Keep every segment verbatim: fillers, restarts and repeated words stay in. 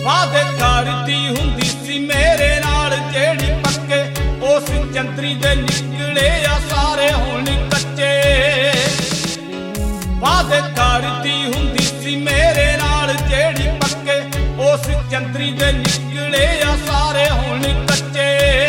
वादे करदी हुंदी सी मेरे नाल जेड़ी पक्के उस चंदरी दे निकले आ सारे हुण कच्चे। वादे करदी हुंदी सी मेरे नाल जेड़ी पक्के उस चंदरी दे निकले आ सारे हुण कच्चे।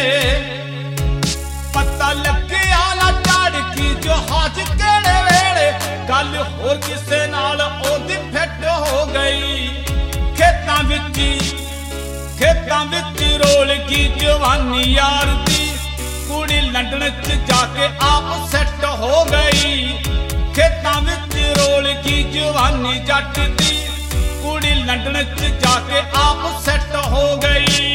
पता लग्या ना झाड़ की जहाज केड़े वेले गल होर किसे नाल ओदी फिट हो गई। खेतां विच खेतां विच रोल की जवानी यार दी कुड़ी लंडन च जाके आप सेट हो गई। खेतां विच रोल की जवानी जट दी कुड़ी लंडन च जाके आप सेट हो गई।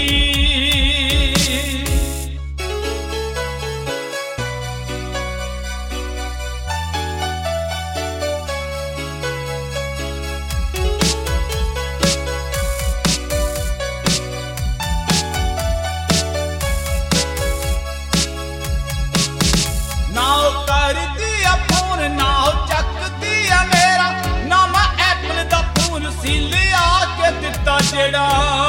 जेड़ा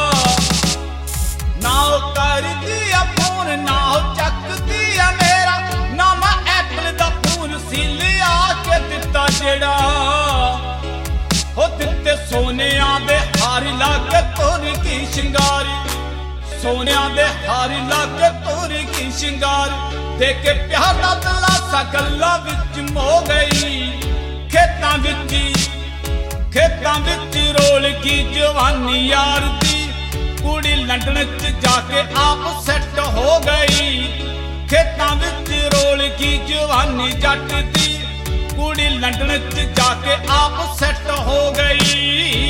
ना कर दिया फोन ना चकदी आ मेरा ना मैं एप्पल दा फोन सी लिया के दिता जेड़ा हो दिते सोनिया दे हार लाके तोरी की शिंगारी। सोनिया दे हार लाके तोरी की शिंगार दे के प्यार दा दलासा गल्लां विच मो गई। खेतां विच खेतां विच रोल की जवानी यार दी कुड़ी लंडन च जाके आप सेट हो गई। खेतां विच रोल की जवानी जट दी कुड़ी लंडन च जाके आप सेट हो गई।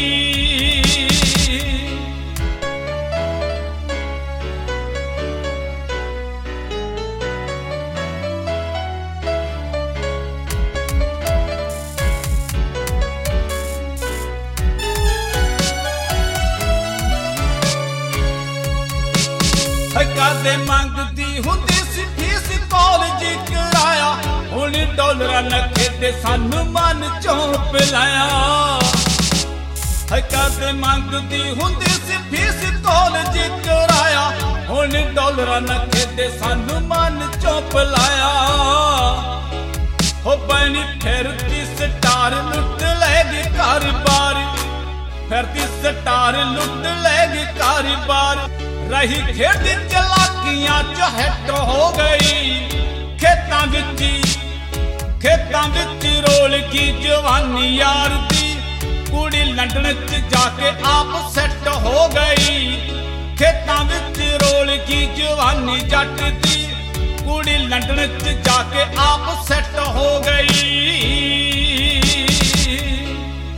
कदे मंगदी हुंदी सी फीस कॉलेज कराया हुण डॉलर लखे ते सानू मन चों पिलाया। कदे मंगदी हुंदी सी फीस कॉलेज कराया हुण डॉलर लखे ते सानू मन चों पिलाया। हो बनी फिरदी स्टार लुट लेगी घर बार फिरदी स्टार लुट लेगी घर बार। रही खेत चलाकियां च हिट हो गई। खेतां विच खेतां विच रोल की जवानी यार दी कुड़ी लंडन च जाके आप सेट हो गई। खेतां विच रोल की जवानी जट दी कुड़ी लंडन 'ਚ ਜਾ ਕੇ ਆਪ ਸੈੱਟ ਹੋ ਗਈ। है कहते मंगदी हुंदी सी फीस कॉलेज कराया हुण डॉलर लखे ते सानू मन चों पिलाया। कदे मंगदी हुंदी सी फीस कॉलेज कराया हुण डॉलर लखे ते सानू मन चों पिलाया। हो बनी फिरदी स्टार लुट लेगी घर बार फिरदी स्टार लुट लेगी घर बार। रही खेत चलाकियां च हिट हो गई। खेतां विच खेतां विच रोल की जवानी यार दी कुड़ी लंडन च जाके आप सेट हो गई। खेतां विच रोल की जवानी जट दी कुड़ी लंडन च जाके आप सेट हो गई।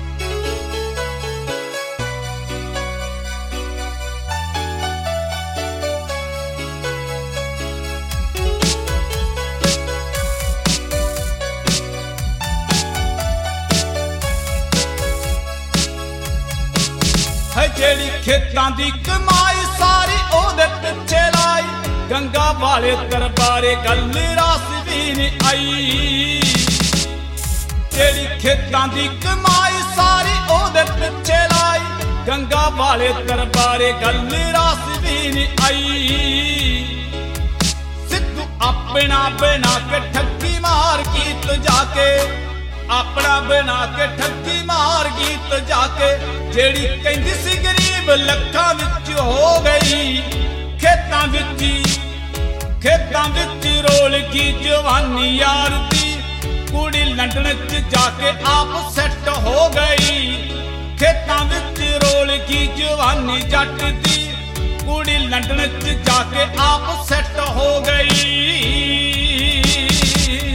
जेड़ी खेतां दी कमाई सारी ओदे पिछे लाई गंगा वाले दरबारे गल रास भी नहीं आई। जेड़ी खेतां दी कमाई सारी ओदे पिछे लाई गंगा वाले दरबारे गल रास भी नहीं आई। सिद्धू अपना बना के ठगी मार गीत जाके अपना बना के ठगी मार गीत जाके जेड़ी कहंदी सी गरीब लखां विच हो गई। खेतां विच खेतां विच रोल की जवानी यार दी कुड़ी लंडन च जाके आप सेट हो गई। खेतां विच रोल की जवानी जट दी कुड़ी लंडन च जाके आप सेट हो गई।